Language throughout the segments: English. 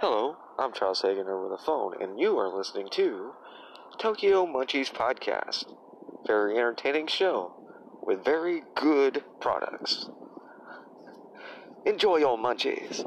Hello, I'm Charles Hagan over the phone, and you are listening to Tokyo Munchies Podcast. Very entertaining show with very good products. Enjoy your munchies.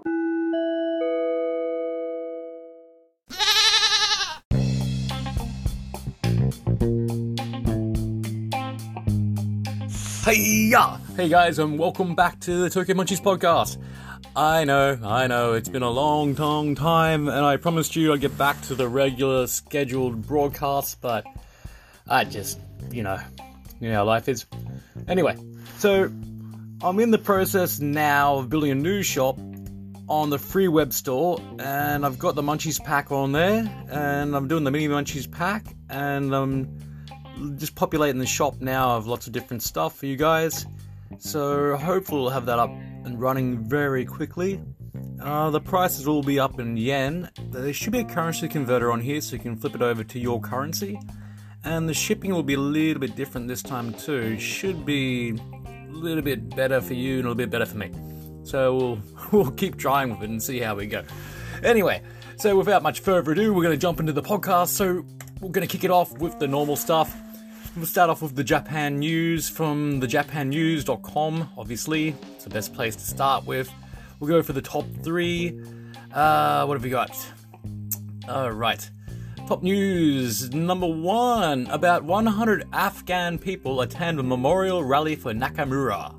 Hey-ya! Hey guys, and welcome back to the Tokyo Munchies Podcast. I know, it's been a long time, and I promised you I'd get back to the regular scheduled broadcasts, but I just, you know how life is. Anyway, so I'm in the process now of building a new shop on the free web store, and I've got the Munchies pack on there, and I'm doing the mini Munchies pack, and I'm just populating the shop now of lots of different stuff for you guys. So hopefully we'll have that up and running very quickly. The prices will be up in yen. There should be a currency converter on here so you can flip it over to your currency. And the shipping will be a little bit different this time too. Should be a little bit better for you and a little bit better for me. So we'll keep trying with it and see how we go. Anyway, so without much further ado, we're going to jump into the podcast. So we're going to kick it off with the normal stuff. We'll start off with the Japan news from thejapannews.com, obviously. It's the best place to start with. We'll go for the top 3. What have we got? Alright. Top news, number 1. About 100 Afghan people attend a memorial rally for Nakamura.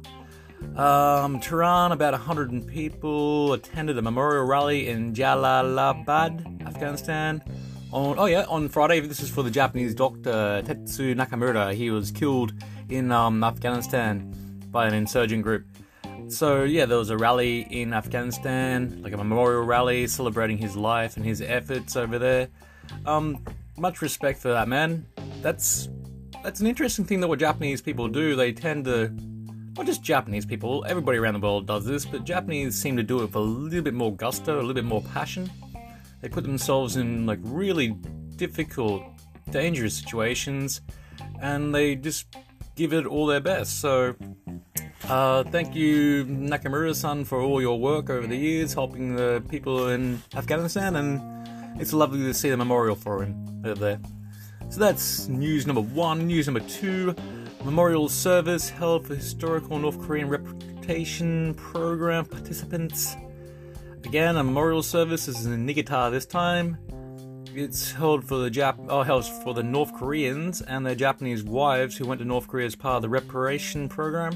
Tehran, about 100 people attended a memorial rally in Jalalabad, Afghanistan. On Friday, this is for the Japanese doctor Tetsu Nakamura. He was killed in Afghanistan by an insurgent group. So yeah, there was a rally in Afghanistan, like a memorial rally celebrating his life and his efforts over there. Much respect for that, man. That's an interesting thing that what Japanese people do. They tend to, not just Japanese people, everybody around the world does this, but Japanese seem to do it with a little bit more gusto, a little bit more passion. They put themselves in like really difficult, dangerous situations, and they just give it all their best. So, thank you, Nakamura-san, for all your work over the years, helping the people in Afghanistan, and it's lovely to see the memorial for him over there. So that's news number 1. News number 2, memorial service held for historical North Korean reputation program participants. Again, a memorial service is in Niigata this time. It's held for the North Koreans and their Japanese wives who went to North Korea as part of the repatriation program.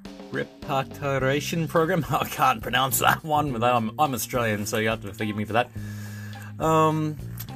I can't pronounce that one, but I'm Australian, so you have to forgive me for that. And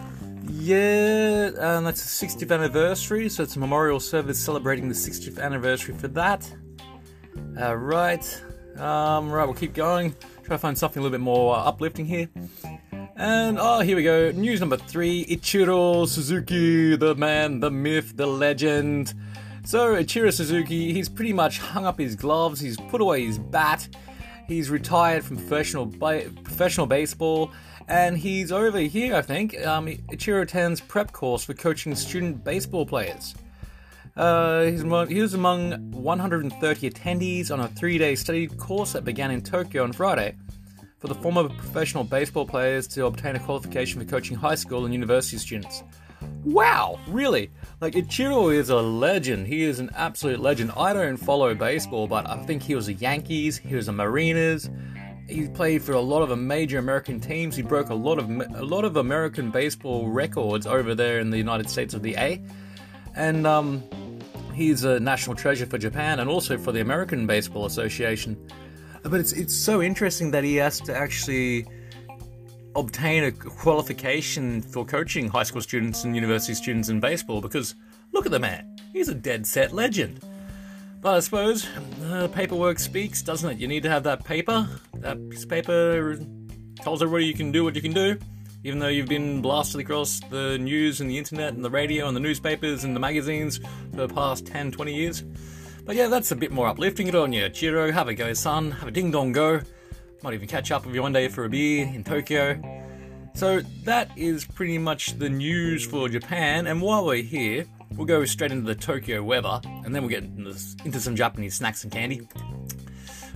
that's the 60th anniversary, so it's a memorial service celebrating the 60th anniversary for that. Right, we'll keep going. Try to find something a little bit more uplifting here. And, here we go. News number 3. Ichiro Suzuki, the man, the myth, the legend. So, Ichiro Suzuki, he's pretty much hung up his gloves. He's put away his bat. He's retired from professional baseball. And he's over here, I think. Ichiro attends prep course for coaching student baseball players. He was among 130 attendees on a 3-day study course that began in Tokyo on Friday for the former professional baseball players to obtain a qualification for coaching high school and university students. Wow, really? Like, Ichiro is a legend. He is an absolute legend. I don't follow baseball, but I think he was a Yankees, he was a Mariners. He played for a lot of major American teams. He broke a lot of American baseball records over there in the United States of the A. And he's a national treasure for Japan and also for the American Baseball Association. But it's so interesting that he has to actually obtain a qualification for coaching high school students and university students in baseball, because look at the man. He's a dead set legend. But I suppose paperwork speaks, doesn't it? You need to have that paper. That piece of paper tells everybody you can do what you can do. Even though you've been blasted across the news and the internet and the radio and the newspapers and the magazines for the past 10, 20 years. But yeah, that's a bit more uplifting. Good on you, Chiro. Have a go, son. Have a ding-dong go. Might even catch up with you one day for a beer in Tokyo. So that is pretty much the news for Japan. And while we're here, we'll go straight into the Tokyo weather. And then we'll get into some Japanese snacks and candy.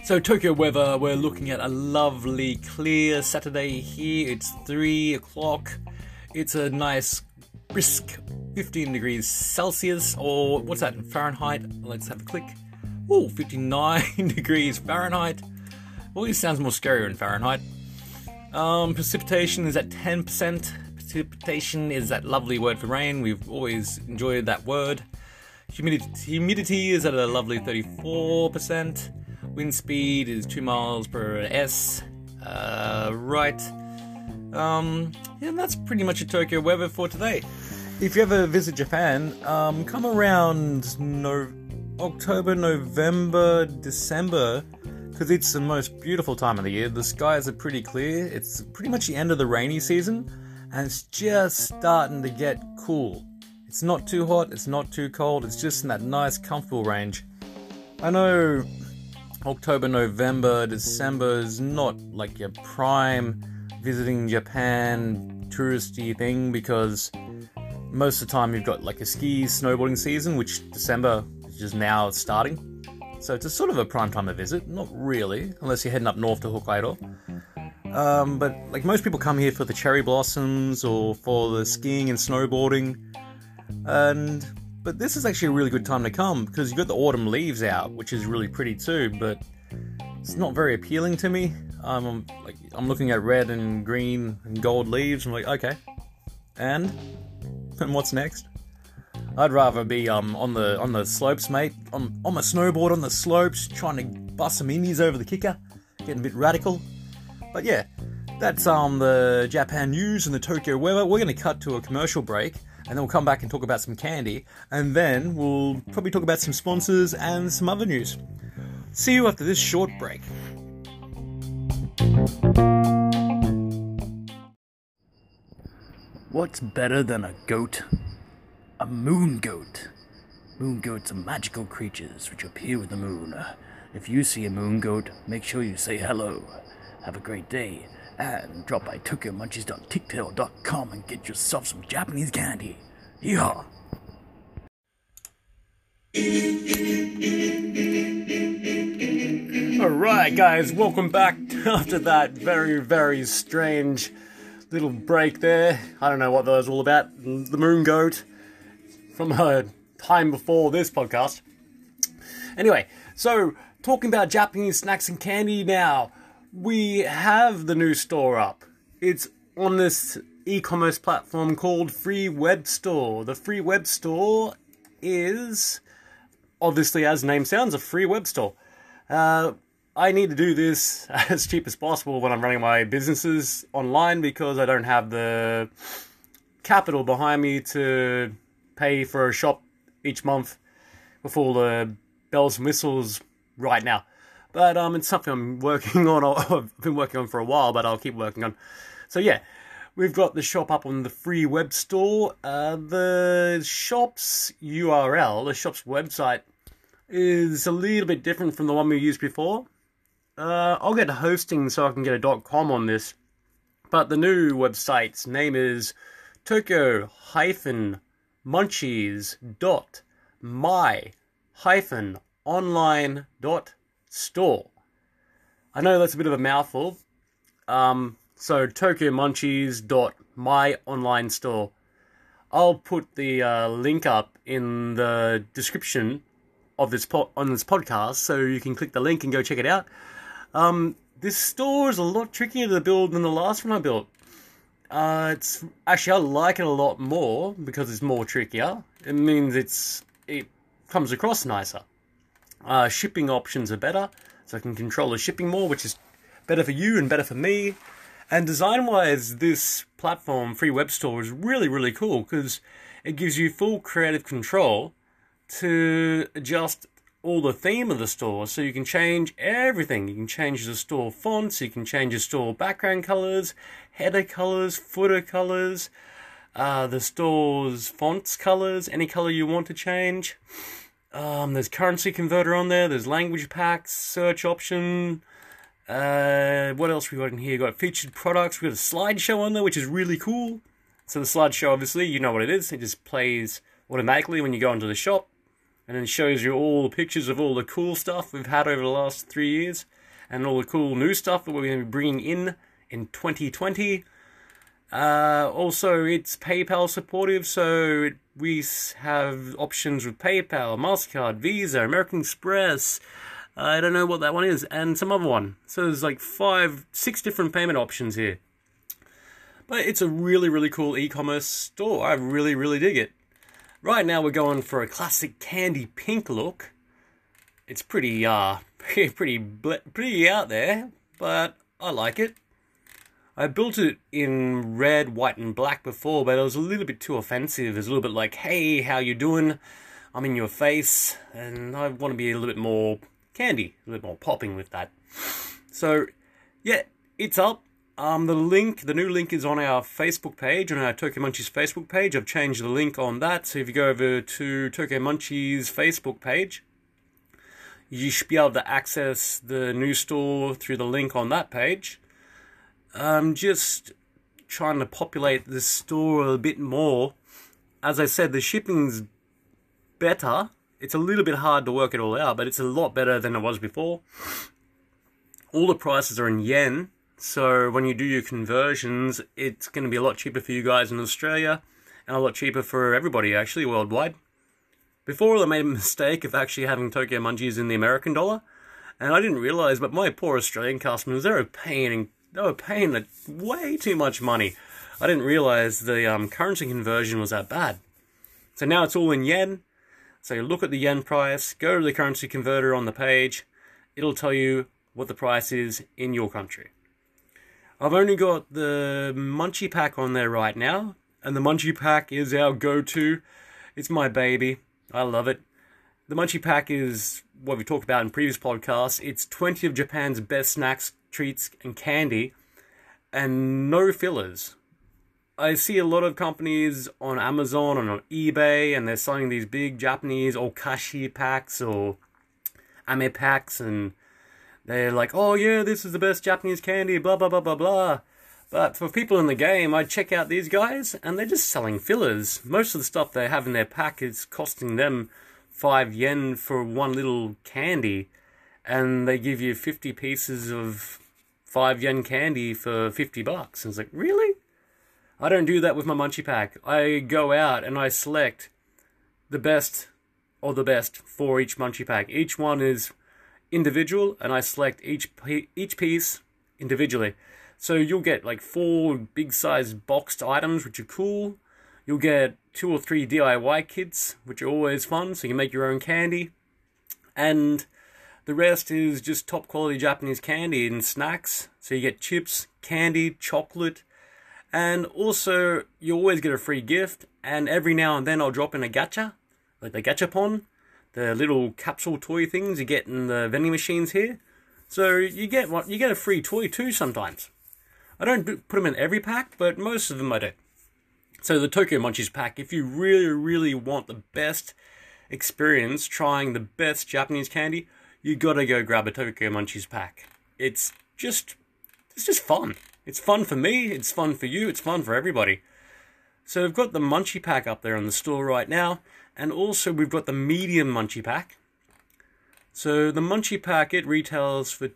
So Tokyo weather, we're looking at a lovely clear Saturday here. It's 3 o'clock. It's a nice brisk 15 degrees Celsius, or what's that in Fahrenheit? Let's have a click. Oh, 59 degrees Fahrenheit. Well, this sounds more scarier in Fahrenheit. Precipitation is at 10%. Precipitation is that lovely word for rain. We've always enjoyed that word. Humidity is at a lovely 34%. Wind speed is 2 miles per s. Right. Yeah, that's pretty much a Tokyo weather for today. If you ever visit Japan, come around October, November, December, because it's the most beautiful time of the year. The skies are pretty clear. It's pretty much the end of the rainy season, and it's just starting to get cool. It's not too hot, it's not too cold, it's just in that nice, comfortable range. I know October, November, December is not like your prime visiting Japan touristy thing, because most of the time you've got like a ski snowboarding season, which December is just now starting. So it's a sort of a prime time to visit, not really, unless you're heading up north to Hokkaido. But like most people come here for the cherry blossoms or for the skiing and snowboarding. But this is actually a really good time to come because you've got the autumn leaves out, which is really pretty too, but it's not very appealing to me. I'm looking at red and green and gold leaves. I'm like, okay, and what's next? I'd rather be on the slopes, mate. On my snowboard on the slopes, trying to bust some indies over the kicker, getting a bit radical. But yeah, that's the Japan news and the Tokyo weather. We're going to cut to a commercial break, and then we'll come back and talk about some candy, and then we'll probably talk about some sponsors and some other news. See you after this short break. What's better than a goat? A moon goat. Moon goats are magical creatures which appear with the moon. If you see a moon goat, make sure you say hello. Have a great day, and drop by tokyomunchies.tiktail.com and get yourself some Japanese candy. Yeehaw! Alright guys, welcome back after that very, very strange little break there. I don't know what that was all about. The moon goat from a time before this podcast. Anyway, so talking about Japanese snacks and candy now. We have the new store up. It's on this e-commerce platform called Free Web Store. The Free Web Store is, obviously as the name sounds, a free web store. I need to do this as cheap as possible when I'm running my businesses online because I don't have the capital behind me to pay for a shop each month with all the bells and whistles right now. But it's something I'm working on. I've been working on for a while, but I'll keep working on. So yeah, we've got the shop up on the Free Web Store. The shop's URL, the shop's website, is a little bit different from the one we used before. I'll get hosting so I can get a .com on this. But the new website's name is tokyo-munchies.my-online.store. I know that's a bit of a mouthful. So tokyo-munchies.my-online-store. I'll put the link up in the description of this on this podcast, so you can click the link and go check it out. This store is a lot trickier to build than the last one I built. It's actually, I like it a lot more because it's more trickier. It means it comes across nicer. Shipping options are better, so I can control the shipping more, which is better for you and better for me. And design-wise, this platform, Free Web Store, is really, really cool because it gives you full creative control to adjust all the theme of the store, so you can change everything. You can change the store fonts, you can change the store background colors, header colors, footer colors, the store's fonts colors, any color you want to change. There's currency converter on there, there's language packs, search option. What else we got in here? We've got featured products, we've got a slideshow on there, which is really cool. So the slideshow, obviously, you know what it is. It just plays automatically when you go into the shop, and then shows you all the pictures of all the cool stuff we've had over the last 3 years. and all the cool new stuff that we're going to be bringing in 2020. Also, it's PayPal supportive, so we have options with PayPal, MasterCard, Visa, American Express. I don't know what that one is, and some other one. So there's like 6 different payment options here. But it's a really, really cool e-commerce store. I really, really dig it. Right now we're going for a classic candy pink look. It's pretty pretty out there, but I like it. I built it in red, white, and black before, but it was a little bit too offensive. It was a little bit like, hey, how you doing? I'm in your face, and I want to be a little bit more candy, a little bit more popping with that. So, yeah, it's up. The new link is on our Facebook page, on our Tokyo Munchies Facebook page. I've changed the link on that, so if you go over to Tokyo Munchies Facebook page, you should be able to access the new store through the link on that page. I'm just trying to populate the store a bit more. As I said, the shipping's better. It's a little bit hard to work it all out, but it's a lot better than it was before. All the prices are in yen, so when you do your conversions, it's going to be a lot cheaper for you guys in Australia, and a lot cheaper for everybody, actually, worldwide. Before, I made a mistake of actually having Tokyo Munchies in the American dollar, and I didn't realise, but my poor Australian customers, they were paying way too much money. I didn't realise the currency conversion was that bad. So now it's all in yen. So you look at the yen price, go to the currency converter on the page. It'll tell you what the price is in your country. I've only got the Munchie Pack on there right now. And the Munchie Pack is our go-to. It's my baby. I love it. The Munchie Pack is what we talked about in previous podcasts. It's 20 of Japan's best snacks, treats, and candy, and no fillers. I see a lot of companies on Amazon and on eBay, and they're selling these big Japanese Okashi packs or Ame packs, and they're like, oh yeah, this is the best Japanese candy, blah, blah, blah, blah, blah. But for people in the game, I check out these guys, and they're just selling fillers. Most of the stuff they have in their pack is costing them 5 yen for one little candy, and they give you 50 pieces of 5 yen candy for $50. And it's like, really? I don't do that with my Munchie Pack. I go out and I select the best or the best for each Munchie Pack. Each one is individual, and I select each piece individually. So you'll get like 4 big-sized boxed items, which are cool. You'll get 2 or 3 DIY kits, which are always fun, so you can make your own candy. And the rest is just top-quality Japanese candy and snacks. So you get chips, candy, chocolate, and also you always get a free gift. And every now and then I'll drop in a gacha, like the gachapon, the little capsule toy things you get in the vending machines here. So you get a free toy too sometimes. I don't put them in every pack, but most of them I do. So the Tokyo Munchies pack, if you really, really want the best experience trying the best Japanese candy, you gotta go grab a Tokyo Munchies pack. It's just fun. It's fun for me, it's fun for you, it's fun for everybody. So we've got the Munchie Pack up there on the store right now, and also we've got the medium Munchie Pack. So the Munchie Pack, it retails for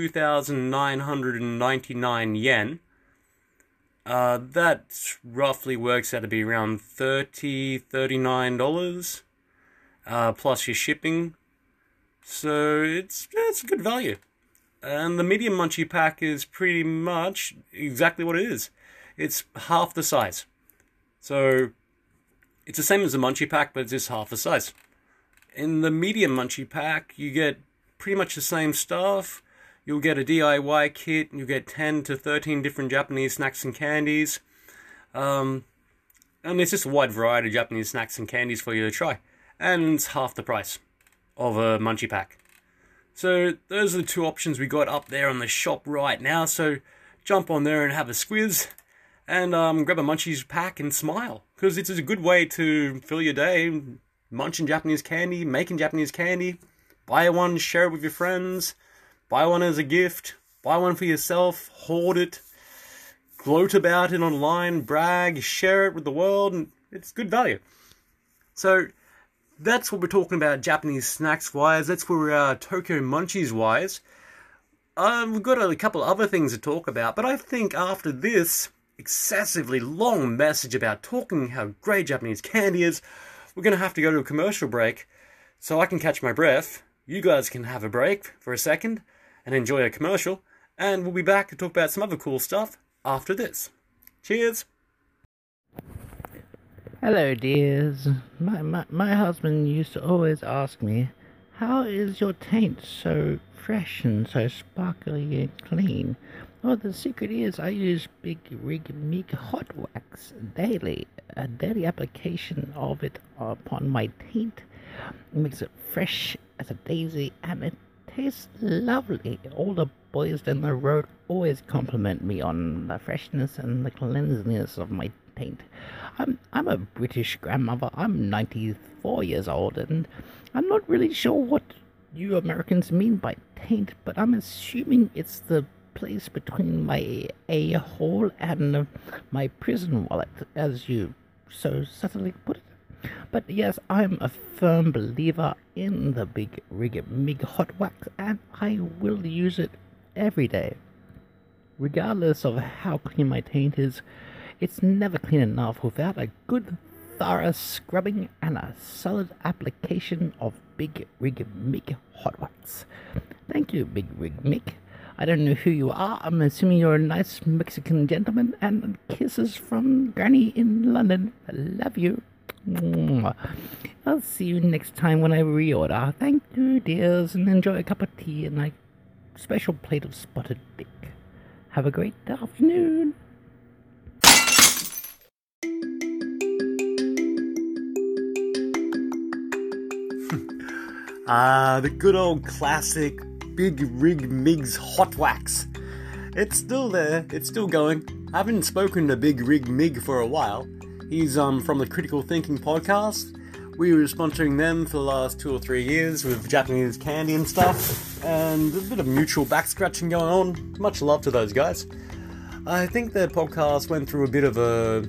2,999 yen. That roughly works out to be around $39, plus your shipping. So it's a good value. And the medium Munchie Pack is pretty much exactly what it is. It's half the size. So it's the same as the Munchie Pack, but it's just half the size. In the medium Munchie Pack, you get pretty much the same stuff. You'll get a DIY kit, you get 10 to 13 different Japanese snacks and candies. And it's just a wide variety of Japanese snacks and candies for you to try. And it's half the price of a Munchie Pack. So those are the 2 options we got up there on the shop right now. So jump on there and have a squiz. And grab a Munchies Pack and smile. Because it's a good way to fill your day. Munching Japanese candy, making Japanese candy. Buy one, share it with your friends. Buy one as a gift. Buy one for yourself. Hoard it. Gloat about it online. Brag. Share it with the world. And it's good value. So that's what we're talking about Japanese snacks wise. That's where we are Tokyo Munchies wise. we've got a couple other things to talk about, but I think after this excessively long message about talking how great Japanese candy is, we're going to have to go to a commercial break so I can catch my breath. You guys can have a break for a second and enjoy a commercial, and we'll be back to talk about some other cool stuff after this. Cheers! Hello, dears. My husband used to always ask me, how is your taint so fresh and so sparkly and clean? Well, the secret is I use Big Rig Mig Hot Wax daily. A daily application of it upon my taint makes it fresh as a daisy, and it tastes lovely. All the boys down the road always compliment me on the freshness and the cleanliness of my taint. I'm a British grandmother. I'm 94 years old, and I'm not really sure what you Americans mean by taint, but I'm assuming it's the place between my a-hole and my prison wallet, as you so subtly put it. But yes, I'm a firm believer in the Big Rig Mig Hot Wax, and I will use it every day. Regardless of how clean my taint is, it's never clean enough without a good thorough scrubbing and a solid application of Big Rig Mig Hot Wax. Thank you, Big Rig Mig. I don't know who you are. I'm assuming you're a nice Mexican gentleman, and kisses from Granny in London. I love you. I'll see you next time when I reorder. Thank you, dears, and enjoy a cup of tea and a special plate of spotted dick. Have a great afternoon. The good old classic Big Rig Mig's Hot Wax. It's still there, it's still going. I haven't spoken to Big Rig Mig for a while. He's from the Critical Thinking podcast. We were sponsoring them for the last 2 or 3 years with Japanese candy and stuff, and a bit of mutual back scratching going on. Much love to those guys. I think their podcast went through a bit of a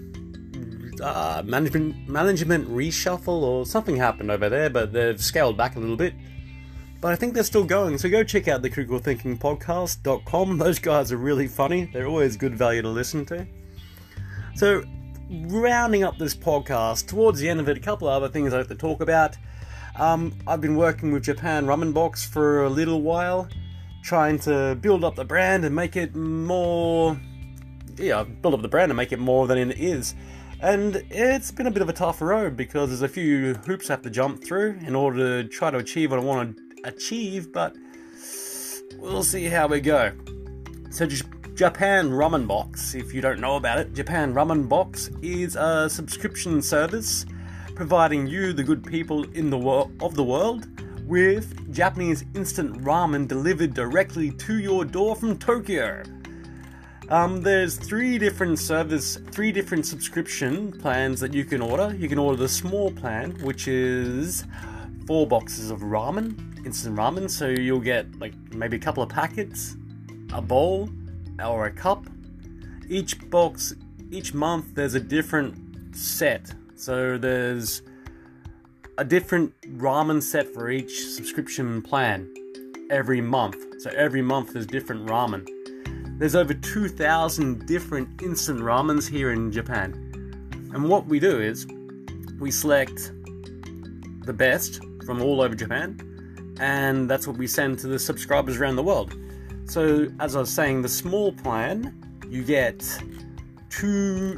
management reshuffle, or something happened over there, but they've scaled back a little bit. But I think they're still going, so go check out the criticalthinkingpodcast.com. Those guys are really funny. They're always good value to listen to. So, rounding up this podcast, towards the end of it, a couple of other things I have to talk about. I've been working with Japan Ramen Box for a little while, trying to build up the brand and make it more... build up the brand and make it more than it is. And it's been a bit of a tough road, because there's a few hoops I have to jump through in order to try to achieve what I want to achieve, but we'll see how we go. So Japan Ramen Box, if you don't know about it, Japan Ramen Box is a subscription service providing you, the good people in the world, with Japanese instant ramen delivered directly to your door from Tokyo. There's three different subscription plans that you can order. You can order the small plan, which is 4 boxes of ramen, instant ramen, so you'll get like maybe a couple of packets, a bowl, or a cup. Each box, each month, there's a different set. So there's a different ramen set for each subscription plan every month. So every month there's different ramen. There's over 2,000 different instant ramens here in Japan. And what we do is we select the best from all over Japan, and that's what we send to the subscribers around the world. So, as I was saying, the small plan, you get 4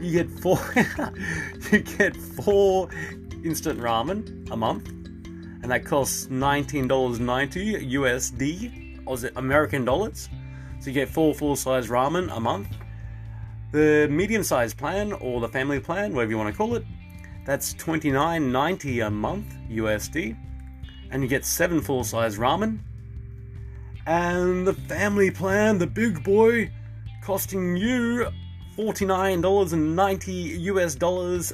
instant ramen a month, and that costs $19.90 USD, or is it American dollars? So you get 4 full-size ramen a month. The medium-sized plan, or the family plan, whatever you want to call it, that's $29.90 a month USD, and you get 7 full-size ramen. And the family plan, the big boy, costing you $49.90 US dollars,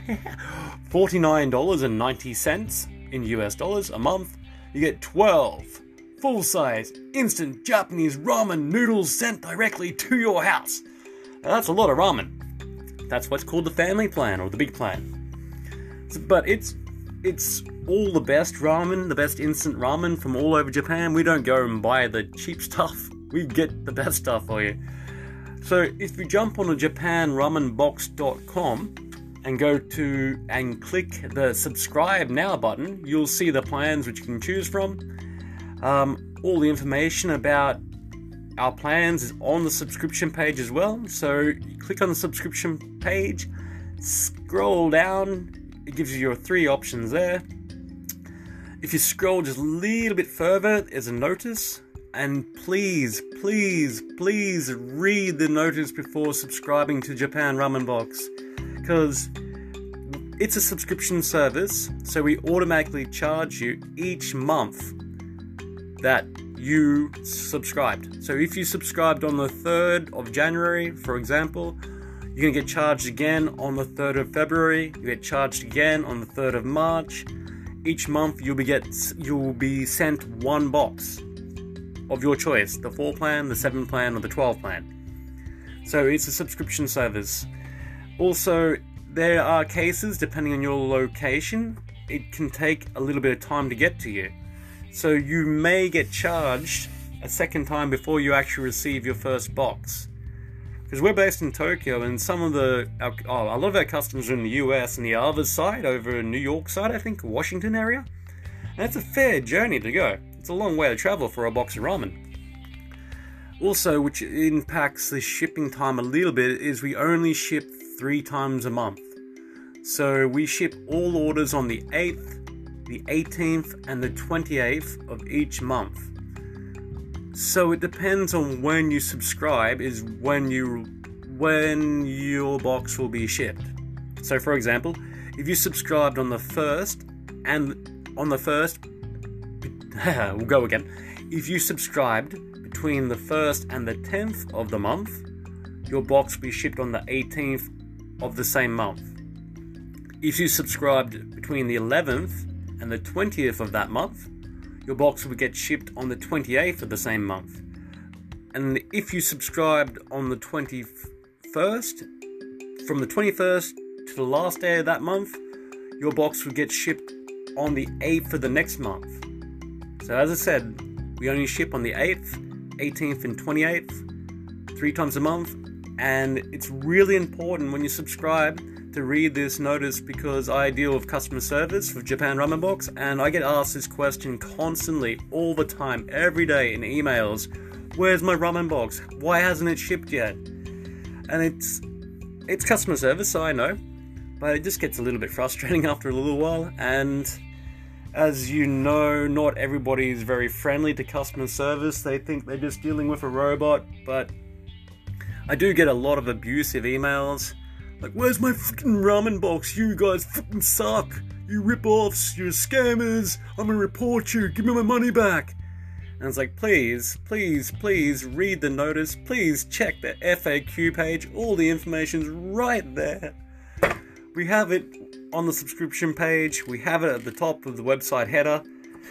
$49.90 in US dollars a month. You get 12 full-size instant Japanese ramen noodles sent directly to your house. Now, that's a lot of ramen. That's what's called the family plan, or the big plan. But it's all the best ramen, the best instant ramen from all over Japan. We don't go and buy the cheap stuff we get the best stuff for you. So if you jump on JapanRamenBox.com and go to and click the subscribe now button, you'll see the plans which you can choose from. All the information about our plans is on the subscription page as well. So you click on the subscription page, scroll down, it gives you your 3 options there. If you scroll just a little bit further, there's a notice. And please read the notice before subscribing to Japan Ramen Box, because it's a subscription service, so we automatically charge you each month that you subscribed. So if you subscribed on the 3rd of January, for example, you're going to get charged again on the 3rd of February, you get charged again on the 3rd of March. Each month you'll be sent 1 box of your choice, the 4 plan, the 7 plan, or the 12 plan. So it's a subscription service. Also, there are cases, depending on your location, it can take a little bit of time to get to you. So you may get charged a second time before you actually receive your first box. Because we're based in Tokyo, and a lot of our customers are in the US and the other side, over in New York side, I think, Washington area. And it's a fair journey to go. It's a long way to travel for a box of ramen. Also, which impacts the shipping time a little bit, is we only ship 3 times a month. So we ship all orders on the 8th, the 18th, and the 28th of each month. So it depends on when you subscribe is when your box will be shipped. So for example, if you subscribed on the 1st, we'll go again. If you subscribed between the 1st and the 10th of the month, your box will be shipped on the 18th of the same month. If you subscribed between the 11th and the 20th of that month, your box will get shipped on the 28th of the same month. And if you subscribed on the 21st, from the 21st to the last day of that month, your box will get shipped on the 8th of the next month. So as I said, we only ship on the 8th, 18th and 28th, 3 times a month. And it's really important when you subscribe to read this notice, because I deal with customer service for Japan Ramen Box, and I get asked this question constantly, all the time, every day in emails. Where's my ramen box? Why hasn't it shipped yet? And it's customer service, so I know, but it just gets a little bit frustrating after a little while. And as you know, not everybody is very friendly to customer service. They think they're just dealing with a robot, but I do get a lot of abusive emails. Like, where's my fucking ramen box? You guys fucking suck. You rip-offs. You're scammers. I'm gonna report you. Give me my money back. And it's like, please read the notice. Please check the FAQ page. All the information's right there. We have it on the subscription page. We have it at the top of the website header.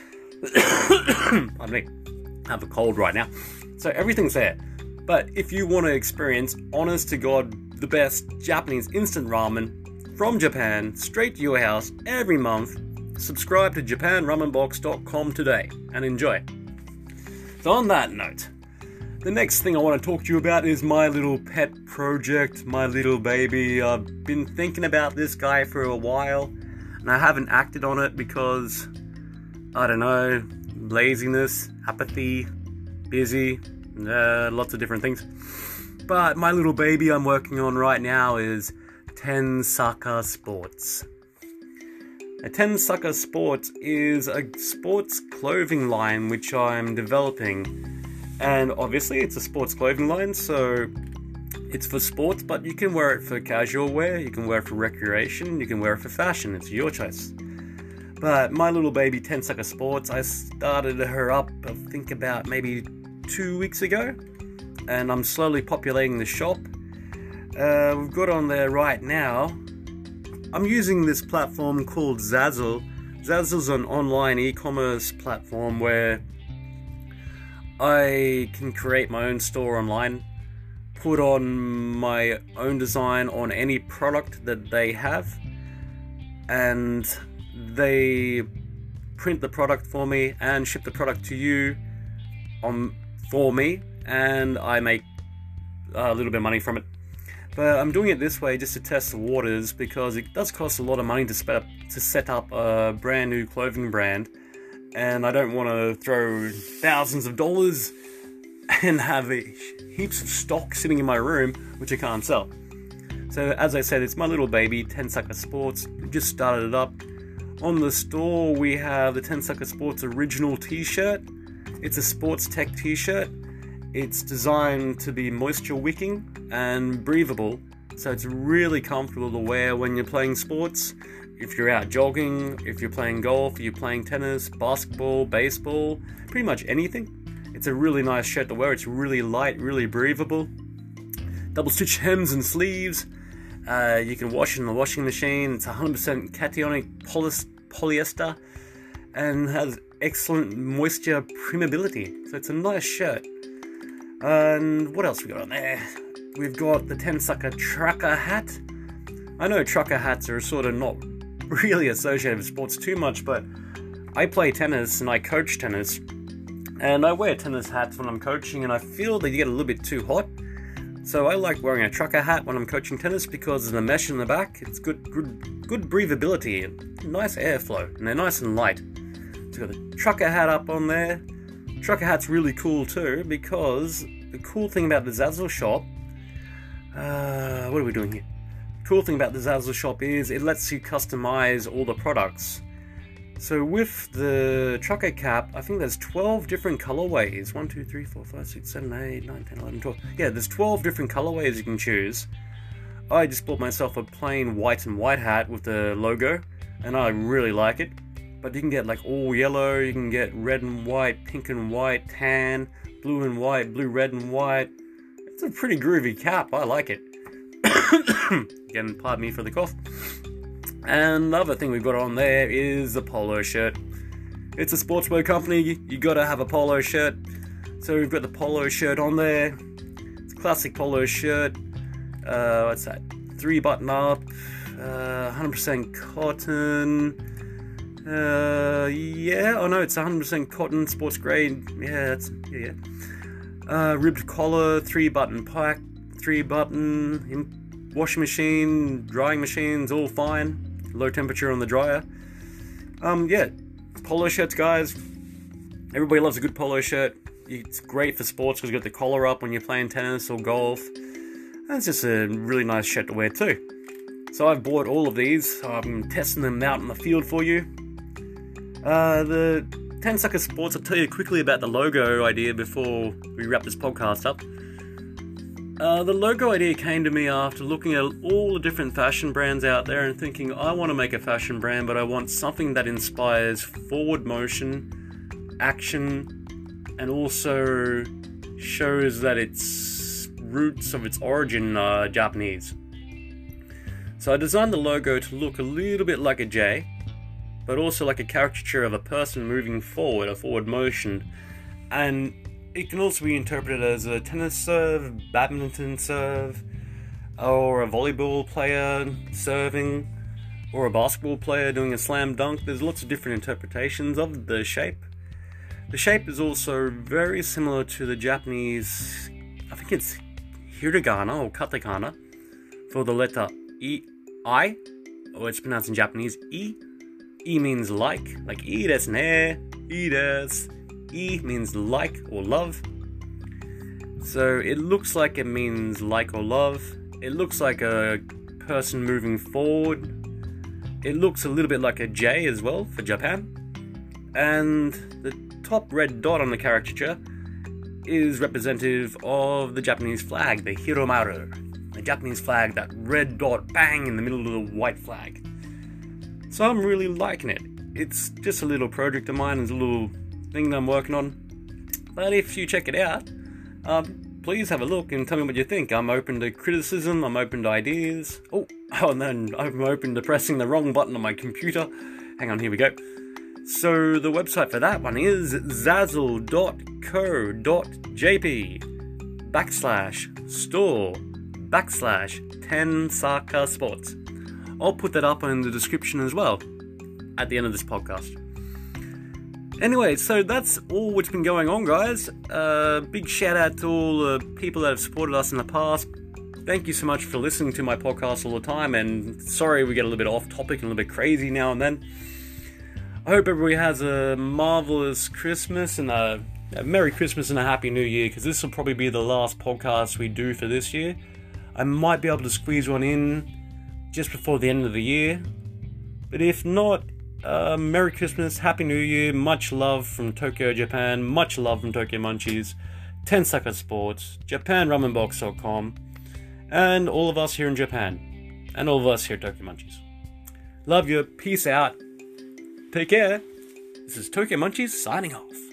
Pardon me. I have a cold right now. So everything's there. But if you want to experience, honest to God, the best Japanese instant ramen from Japan straight to your house every month, subscribe to JapanRamenBox.com today and enjoy. So on that note, the next thing I want to talk to you about is my little pet project, my little baby. I've been thinking about this guy for a while, and I haven't acted on it because, I don't know, laziness, apathy, busy, lots of different things. But my little baby I'm working on right now is Tensaka Sports. Now, Tensaka Sports is a sports clothing line which I'm developing. And obviously it's a sports clothing line, so it's for sports, but you can wear it for casual wear, you can wear it for recreation, you can wear it for fashion, it's your choice. But my little baby Tensaka Sports, I started her up, I think about maybe 2 weeks ago. And I'm slowly populating the shop. We've got on there right now. I'm using this platform called Zazzle. Zazzle's an online e-commerce platform where I can create my own store online, put on my own design on any product that they have, and they print the product for me and ship the product to you for me and I make a little bit of money from it. But I'm doing it this way just to test the waters, because it does cost a lot of money to set up a brand new clothing brand, and I don't want to throw thousands of dollars and have heaps of stock sitting in my room which I can't sell. So as I said, it's my little baby, Tensucker Sports. We just started it up. On the store we have the Tensucker Sports original t-shirt. It's a sports tech t-shirt. It's designed to be moisture wicking and breathable, so it's really comfortable to wear when you're playing sports. If you're out jogging, if you're playing golf, if you're playing tennis, basketball, baseball, pretty much anything. It's a really nice shirt to wear. It's really light, really breathable. Double stitch hems and sleeves. You can wash it in the washing machine. It's 100% cationic polyester and has excellent moisture permeability. So it's a nice shirt. And what else we got on there? We've got the Tensucker trucker hat. I know trucker hats are sort of not really associated with sports too much, but I play tennis and I coach tennis, and I wear tennis hats when I'm coaching, and I feel they get a little bit too hot. So I like wearing a trucker hat when I'm coaching tennis because of the mesh in the back. It's good breathability and nice airflow, and they're nice and light. So we've got the trucker hat up on there. Trucker hat's really cool too, because the cool thing about the Zazzle shop, what are we doing here? The cool thing about the Zazzle shop is it lets you customize all the products. So with the trucker cap, I think there's 12 different colorways. 1, 2, 3, 4, 5, 6, 7, 8, 9, 10, 11, 12. Yeah, there's 12 different colorways you can choose. I just bought myself a plain white and white hat with the logo, and I really like it. But you can get like all yellow, you can get red and white, pink and white, tan, blue and white, blue, red and white. It's a pretty groovy cap, I like it. Again, pardon me for the cough. And the other thing we've got on there is the polo shirt. It's a sportswear company, you gotta have a polo shirt. So we've got the polo shirt on there. It's a classic polo shirt. What's that? 3 button up, 100% cotton. It's 100% cotton, sports grade. Ribbed collar, 3 button pack, 3 button, washing machine, drying machines, all fine. Low temperature on the dryer. Polo shirts, guys. Everybody loves a good polo shirt. It's great for sports because you got the collar up when you're playing tennis or golf. And it's just a really nice shirt to wear too. So I've bought all of these. I'm testing them out in the field for you. The Tensucker Sports, I'll tell you quickly about the logo idea before we wrap this podcast up. The logo idea came to me after looking at all the different fashion brands out there and thinking, I want to make a fashion brand, but I want something that inspires forward motion, action, and also shows that its roots of its origin are Japanese. So I designed the logo to look a little bit like a J, but also like a caricature of a person moving forward, a forward motion. And it can also be interpreted as a tennis serve, badminton serve, or a volleyball player serving, or a basketball player doing a slam dunk. There's lots of different interpretations of the shape. The shape is also very similar to the Japanese, I think it's hiragana or katakana, for the letter I, or it's pronounced in Japanese, E. E means like I desu ne, I desu. E means like or love. So it looks like it means like or love. It looks like a person moving forward. It looks a little bit like a J as well for Japan. And the top red dot on the caricature is representative of the Japanese flag, the Hiromaru. The Japanese flag, that red dot bang in the middle of the white flag. So I'm really liking it. It's just a little project of mine, it's a little thing that I'm working on. But if you check it out, please have a look and tell me what you think. I'm open to criticism, I'm open to ideas. And then I'm open to pressing the wrong button on my computer. Hang on, here we go. So the website for that one is zazzle.co.jp/store/Tensucker Sports. I'll put that up in the description as well at the end of this podcast. Anyway, so that's all what's been going on, guys. Big shout out to all the people that have supported us in the past. Thank you so much for listening to my podcast all the time, and sorry we get a little bit off topic and a little bit crazy now and then. I hope everybody has a marvelous Christmas and a Merry Christmas and a Happy New Year, because this will probably be the last podcast we do for this year. I might be able to squeeze one in just before the end of the year, but if not, Merry Christmas, Happy New Year, much love from Tokyo, Japan, much love from Tokyo Munchies, Tensaka Sports, JapanRamenBox.com, and all of us here in Japan, and all of us here at Tokyo Munchies. Love you, peace out, take care. This is Tokyo Munchies signing off.